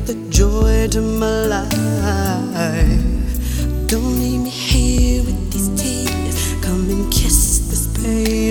the joy to my life. Don't leave me here with these tears. Come and kiss this baby.